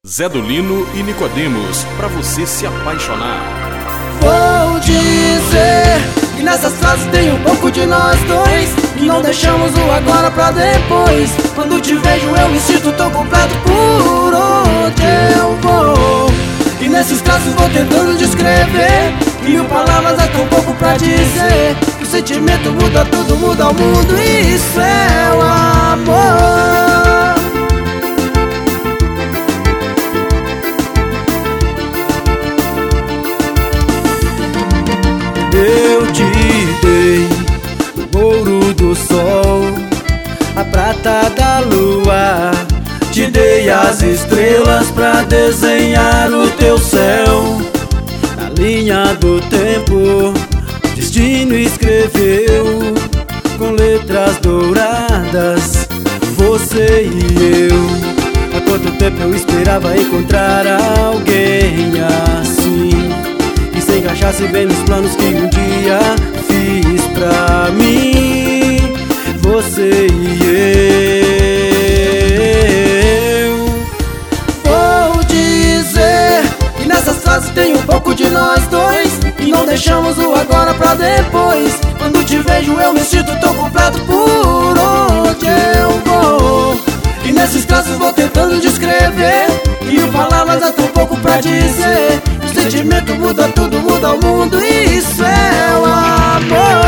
Zé do Lino e Nicodemos, pra você se apaixonar. Vou dizer que nessas frases tem um pouco de nós dois, que não deixamos o agora pra depois. Quando te vejo eu me sinto tão completo por onde eu vou. E nesses traços vou tentando descrever, mil palavras é tão pouco pra dizer. Que o sentimento muda tudo, muda o mundo, e isso é o amor. Eu te dei o ouro do sol, a prata da lua, te dei as estrelas pra desenhar o teu céu. Na linha do tempo, o destino escreveu com letras douradas você e eu. Há quanto tempo eu esperava encontrar alguém assim, se encaixasse bem nos planos que um dia fiz pra mim, você e eu. Vou dizer que nessas frases tem um pouco de nós dois, e não deixamos o agora pra depois. Quando te vejo eu me sinto tão completo por onde eu vou. E nesses traços vou tentando descrever, mil palavras é tão pouco pra dizer. O sentimento muda tudo, muda o mundo, e isso é o amor.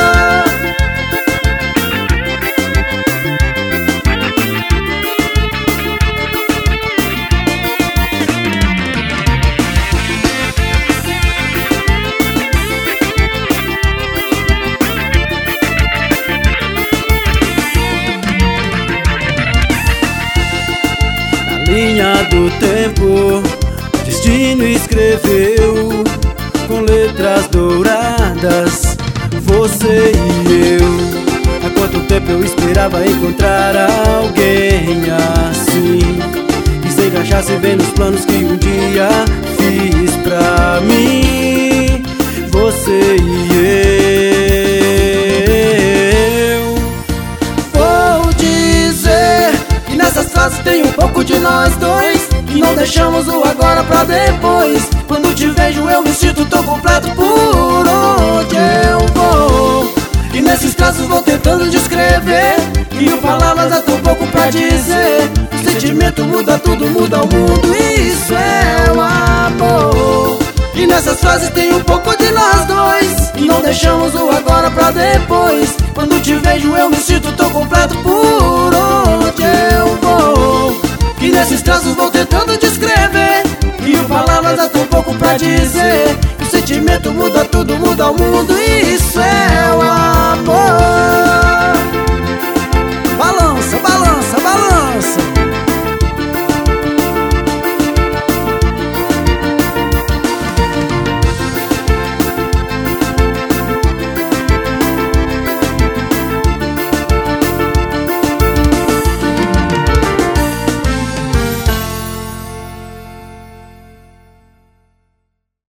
Na linha do tempo, destino escreveu com letras douradas você e eu. Há quanto tempo eu esperava encontrar alguém assim, que se encaixasse bem nos planos que um dia fiz pra mim, você e eu. Vou dizer que nessas frases tem um pouco de nós dois, e não deixamos o agora pra depois. Quando te vejo eu me sinto tão completo por onde eu vou. E nesses traços vou tentando descrever, mil palavras é tão pouco pra dizer. O sentimento muda tudo, muda o mundo, e isso é o amor. E nessas frases tem um pouco de nós dois, e não deixamos o agora pra depois. Quando te vejo eu me sinto tão completo por onde eu vou. E nesses traços vou tentando descrever, mil palavras é tão pouco pra dizer. O sentimento muda tudo, muda o mundo, e isso é o